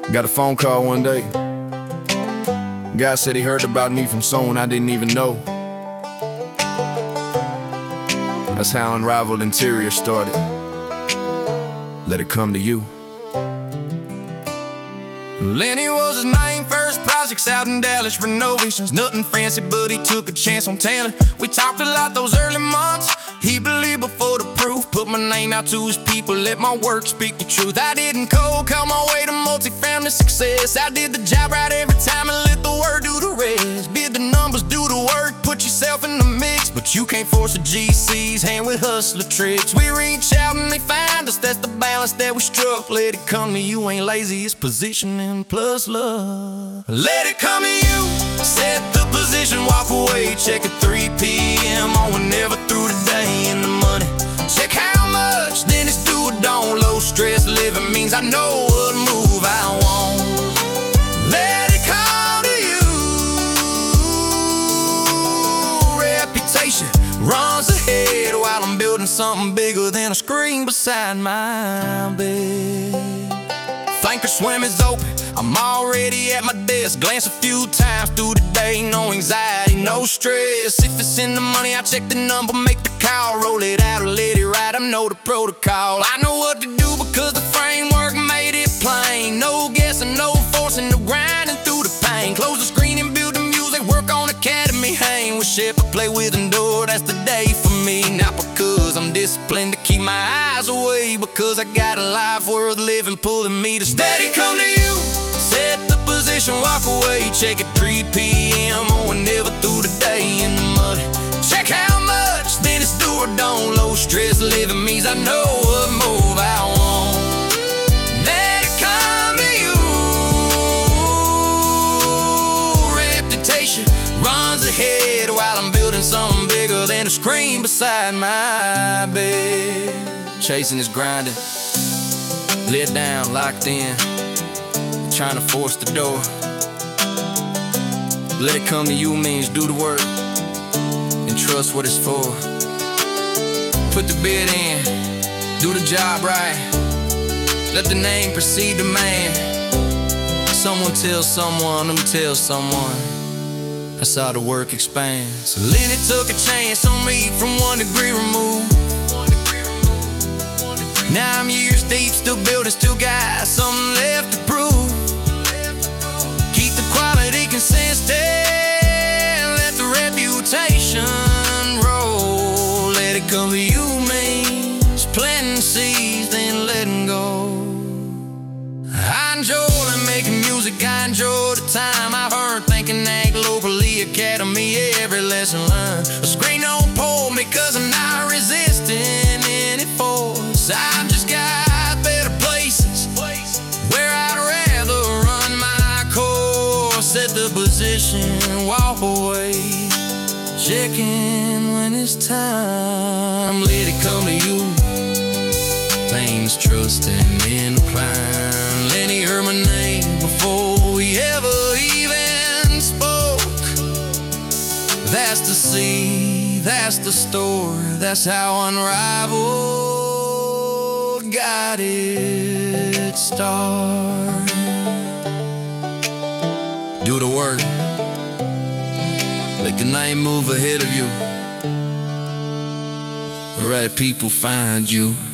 Got a phone call one day. Guy said he heard about me from someone I didn't even know. That's how Unrivaled Interior started. Let it come to you. Lenny was his name, first projects out in Dallas, renovations, nothing fancy, but he took a chance on talent. We talked a lot those early months. He believed before the proof, put my name out to his people, let my work speak the truth. I didn't cold call my way to multifamily success. I did the job right every time and let the word do the rest. Bid the numbers, do the work, put yourself in the mix, but you can't force a GC's hand with hustler tricks. We reach out and they find us, that's the balance that we struck. Let it come to you, ain't lazy, it's positioning plus love. Let it come to you, set the position, walk away, check at 3 p.m. on whenever through the day in the money. Check how much, then it's do or don't. Low stress living means I know what move I want. Let it come to you. Reputation runs ahead while I'm building something bigger than a screen beside my bed. Thinkorswim is open, I'm already at my desk. Glance a few times through the day, no anxiety, no stress. If it's in the money, I check the number, make the call, roll it out or let it ride, I know the protocol. I know what to do because the framework made it plain. No guessing, no forcing, no grinding through the pain. Close the screen and build the music, work on Academy. Hang with Shepherd, play with Endure, that's the day for me. Not because I'm disciplined to keep my eyes away, because I got a life worth living pulling me to steady come to you. Set the position, walk away, check at 3 p.m. or whenever through the day in the mud. Check how much, then it's do or don't. Low stress living means I know what move I want. Let it come to you. Reputation runs ahead while I'm building something bigger than a screen beside my bed. Chasing is grinding, lit down, locked in, trying to force the door. Let it come to you means do the work and trust what it's for. Put the bid in, do the job right, let the name precede the man. Someone tell someone, them tell someone, that's how the work expands. So Lenny took a chance on me from 1 degree removed. Now I'm years deep, still building, still got something left to prove. Keep the quality consistent, let the reputation roll. Let it come to you means planting seeds, then letting go. I enjoy making music, I enjoy the time I've earned thinking act locally, Academy, every lesson learned. A screen don't pull me cause I'm not resisting any force. I've just got better places where I'd rather run my course. Set the position, walk away, checking when it's time. Let it come to you. Things trusting in the climb. Lenny heard my name before we ever even spoke. That's the seed, that's the story, that's how Unrivaled got its start. Do the work, let the name move ahead of you. The right people find you.